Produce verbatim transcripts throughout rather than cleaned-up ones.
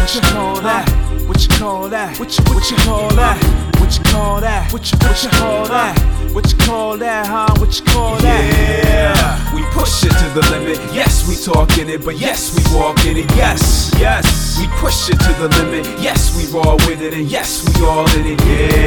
what you call that? What you call that? What you what you call that? What you call that? What you what you call that? What you call that, huh? What you call that? Yeah, we push it to the limit. Yes, we talking it, but yes, we walking it. Yes, yes, we push it to the limit. Yes, we raw with it, and yes, we all in it.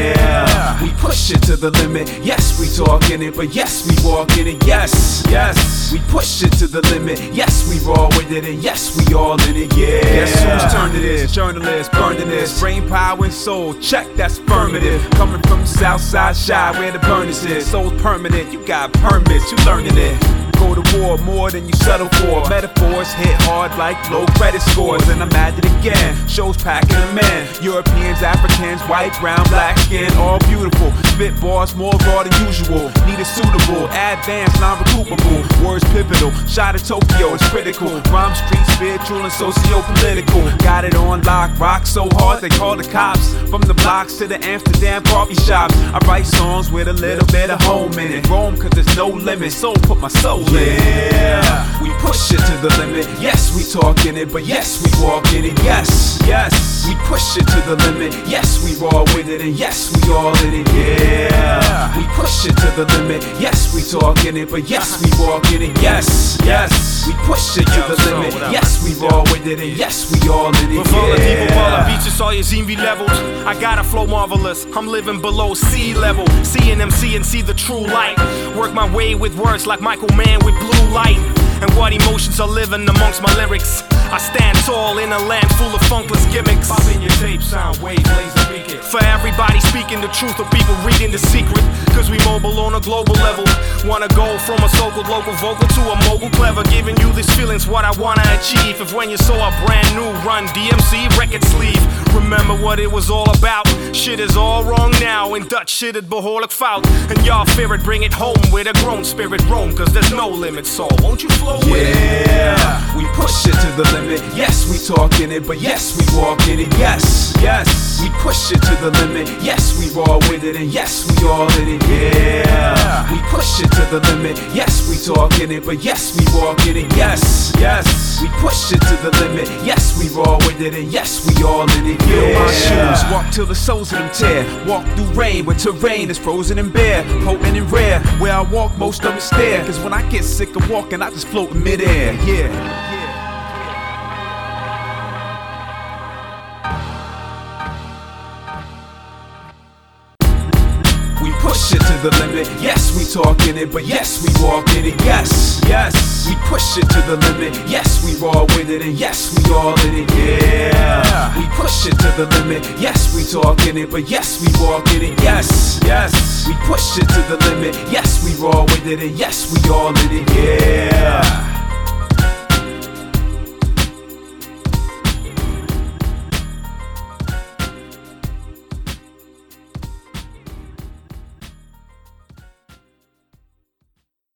Yeah, we push it to the limit. Yes, we talking it, but yes, we walking it. Yes, yes, we push it to the limit. Yes, we raw with it, and yes, we all in it. Yeah. Guess whose turn it is? Journalists, burning this. Brain, power, and soul. Check, that's affirmative. Coming from the south side, shy where the burners is. Soul's permanent, you got permits, you learning it. Go to war more than you settle for. Metaphors hit hard like low credit scores. And I'm at it again, shows packing them in. Europeans, Africans, white, brown, black skin, all beautiful. Spit bars more raw than usual. Need it suitable, advanced, non-recoupable. Words pivotal, shot at Tokyo, it's critical. Rhyme street, spiritual and socio-political. Got it on lock, rock so hard they call the cops. From the blocks to the Amsterdam coffee shops. I write songs with a little bit of home in it. Rome cause there's no limit, so put my soul in. Yeah, we push it to the limit. Yes, we talking it, but yes, we walking it. Yes, yes, we push it to the limit. Yes, we raw with it, and yes, we all in it. Yeah, we push it to the limit. Yes, we talking it, but yes, we walking it. Yes, yes, we push it to the limit. Yes, we raw with it, and yes, we all in it. We vallen diepe wallen, beaches zal je zien wie levels. I got a flow marvelous, I'm living below sea level. Seeing M C and see the true light. Work my way with words like Michael Mann with blue light. And what emotions are living amongst my lyrics. I stand tall in a land full of funkless gimmicks. Pop in your tape, sound waves, laser beat it. For everybody speaking the truth or people reading the secret. Cause we mobile on a global level. Wanna go from a so-called local vocal to a mogul clever. Giving you these feelings what I wanna achieve. If when you saw a brand new run D M C record sleeve. Remember what it was all about. Shit is all wrong now. In Dutch shit het behoorlijk fout. And y'all fear it, bring it home with a grown spirit roam. Cause there's no limit, so won't you flow with it? Yeah, we push it to the limit. Yes, we talking it, but yes, we walking it. Yes, yes, we push it to the limit. Yes, we raw with it, and yes, we all in it. Yeah, we push it to the limit. Yes, we talking it, but yes, we walking it. Yes, yes, we push it to the limit. Yes, we raw with it, and yes, we all in it. Feel Yeah. my shoes, walk till the soles of them tear. Walk through rain where terrain is frozen and bare. Potent and rare, where I walk most of them stare. Cause when I get sick of walking, I just float in midair. Yeah, yeah. Push it to the limit. Yes, we talking it, but yes, we walking it. Yes, yes, we push it to the limit. Yes, we raw with it, and yes, we all in it. Yeah, we push it to the limit. Yes, we talking it, but yes, we walking it. Yes, yes, we push it to the limit. Yes, we raw with it, and yes, we all in it. Yeah.